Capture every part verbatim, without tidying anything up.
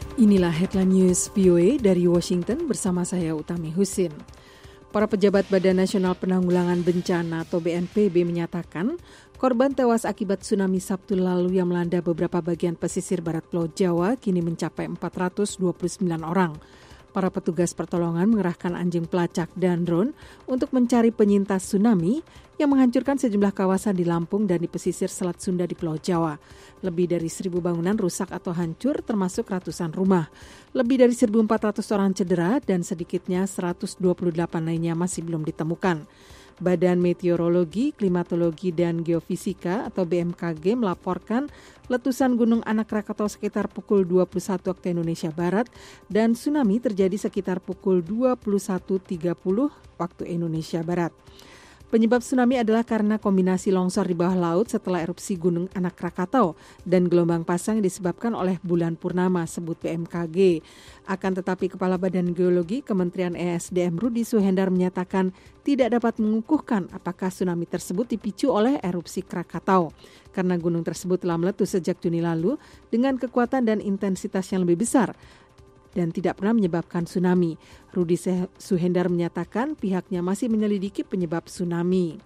Inilah headline news V O A dari Washington bersama saya Utami Husin. Para pejabat Badan Nasional Penanggulangan Bencana atau B N P B menyatakan korban tewas akibat tsunami Sabtu lalu yang melanda beberapa bagian pesisir barat Pulau Jawa kini mencapai empat ratus dua puluh sembilan orang. Para petugas pertolongan mengerahkan anjing pelacak dan drone untuk mencari penyintas tsunami yang menghancurkan sejumlah kawasan di Lampung dan di pesisir Selat Sunda di Pulau Jawa. Lebih dari seribu bangunan rusak atau hancur termasuk ratusan rumah. Lebih dari seribu empat ratus orang cedera dan sedikitnya seratus dua puluh delapan lainnya masih belum ditemukan. Badan Meteorologi, Klimatologi, dan Geofisika atau B M K G melaporkan letusan Gunung Anak Rakatau sekitar pukul dua puluh satu waktu Indonesia Barat dan tsunami terjadi sekitar pukul dua puluh satu tiga puluh waktu Indonesia Barat. Penyebab tsunami adalah karena kombinasi longsor di bawah laut setelah erupsi Gunung Anak Rakatau dan gelombang pasang yang disebabkan oleh bulan purnama, sebut B M K G. Akan tetapi Kepala Badan Geologi Kementerian E S D M Rudi Suhendar menyatakan tidak dapat mengukuhkan apakah tsunami tersebut dipicu oleh erupsi Krakatau. Karena gunung tersebut telah meletus sejak Juni lalu dengan kekuatan dan intensitas yang lebih besar dan tidak pernah menyebabkan tsunami. Rudi Suhendar menyatakan pihaknya masih menyelidiki penyebab tsunami.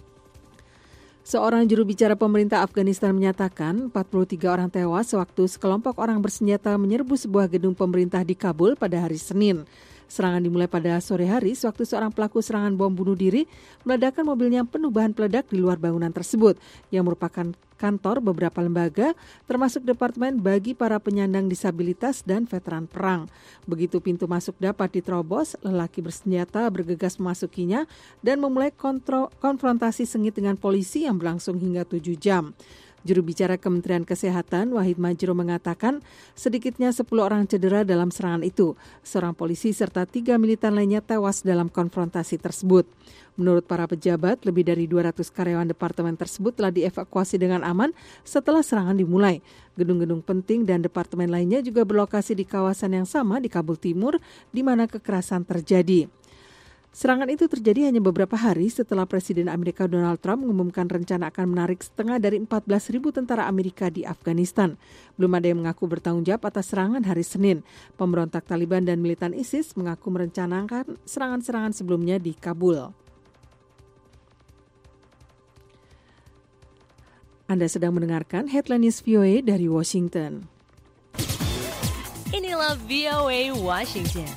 Seorang juru bicara pemerintah Afghanistan menyatakan empat puluh tiga orang tewas sewaktu sekelompok orang bersenjata menyerbu sebuah gedung pemerintah di Kabul pada hari Senin. Serangan dimulai pada sore hari sewaktu seorang pelaku serangan bom bunuh diri meledakkan mobilnya penuh bahan peledak di luar bangunan tersebut yang merupakan kantor beberapa lembaga termasuk departemen bagi para penyandang disabilitas dan veteran perang. Begitu pintu masuk dapat diterobos, lelaki bersenjata bergegas memasukinya dan memulai kontro- konfrontasi sengit dengan polisi yang berlangsung hingga tujuh jam. Juru bicara Kementerian Kesehatan Wahid Majro mengatakan sedikitnya sepuluh orang cedera dalam serangan itu. Seorang polisi serta tiga militan lainnya tewas dalam konfrontasi tersebut. Menurut para pejabat, lebih dari dua ratus karyawan departemen tersebut telah dievakuasi dengan aman setelah serangan dimulai. Gedung-gedung penting dan departemen lainnya juga berlokasi di kawasan yang sama di Kabul Timur, di mana kekerasan terjadi. Serangan itu terjadi hanya beberapa hari setelah Presiden Amerika Donald Trump mengumumkan rencana akan menarik setengah dari empat belas ribu tentara Amerika di Afghanistan. Belum ada yang mengaku bertanggung jawab atas serangan hari Senin. Pemberontak Taliban dan militan ISIS mengaku merencanakan serangan-serangan sebelumnya di Kabul. Anda sedang mendengarkan Headline News V O A dari Washington. Inilah V O A Washington.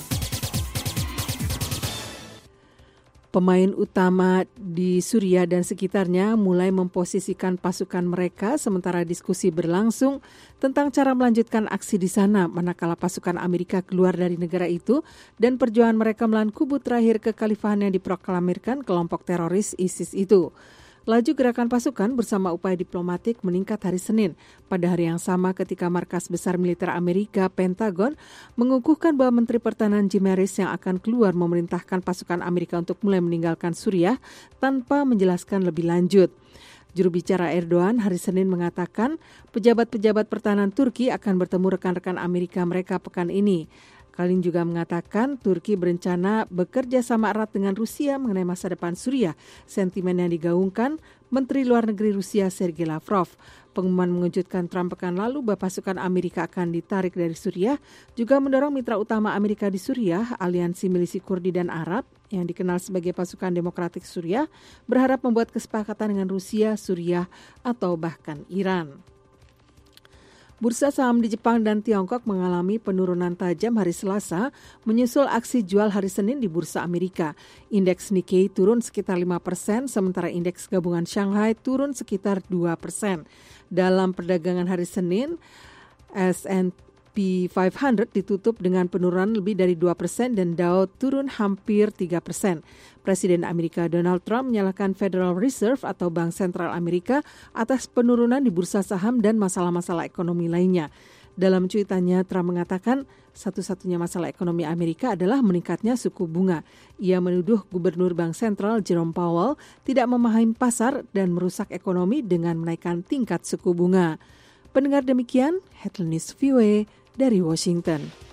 Pemain utama di Suriah dan sekitarnya mulai memposisikan pasukan mereka sementara diskusi berlangsung tentang cara melanjutkan aksi di sana manakala pasukan Amerika keluar dari negara itu dan perjuangan mereka melawan kubu terakhir kekhalifahan yang diproklamirkan kelompok teroris ISIS itu. Laju gerakan pasukan bersama upaya diplomatik meningkat hari Senin, pada hari yang sama ketika markas besar militer Amerika, Pentagon, mengukuhkan bahwa Menteri Pertahanan Jim Mattis yang akan keluar memerintahkan pasukan Amerika untuk mulai meninggalkan Suriah tanpa menjelaskan lebih lanjut. Juru bicara Erdogan hari Senin mengatakan pejabat-pejabat pertahanan Turki akan bertemu rekan-rekan Amerika mereka pekan ini. Kalin juga mengatakan Turki berencana bekerja sama erat dengan Rusia mengenai masa depan Suriah, sentimen yang digaungkan Menteri Luar Negeri Rusia Sergei Lavrov. Pengumuman mengejutkan Trump pekan lalu bahwa pasukan Amerika akan ditarik dari Suriah juga mendorong mitra utama Amerika di Suriah, Aliansi Milisi Kurdi dan Arab, yang dikenal sebagai Pasukan Demokratik Suriah, berharap membuat kesepakatan dengan Rusia, Suriah, atau bahkan Iran. Bursa saham di Jepang dan Tiongkok mengalami penurunan tajam hari Selasa menyusul aksi jual hari Senin di Bursa Amerika. Indeks Nikkei turun sekitar lima persen, sementara indeks gabungan Shanghai turun sekitar dua persen. Dalam perdagangan hari Senin, S and P lima ratus ditutup dengan penurunan lebih dari dua persen dan Dow turun hampir tiga persen. Presiden Amerika Donald Trump menyalahkan Federal Reserve atau Bank Sentral Amerika atas penurunan di bursa saham dan masalah-masalah ekonomi lainnya. Dalam cuitannya, Trump mengatakan satu-satunya masalah ekonomi Amerika adalah meningkatnya suku bunga. Ia menuduh Gubernur Bank Sentral Jerome Powell tidak memahami pasar dan merusak ekonomi dengan menaikkan tingkat suku bunga. Pendengar demikian, Headline News V O A dari Washington.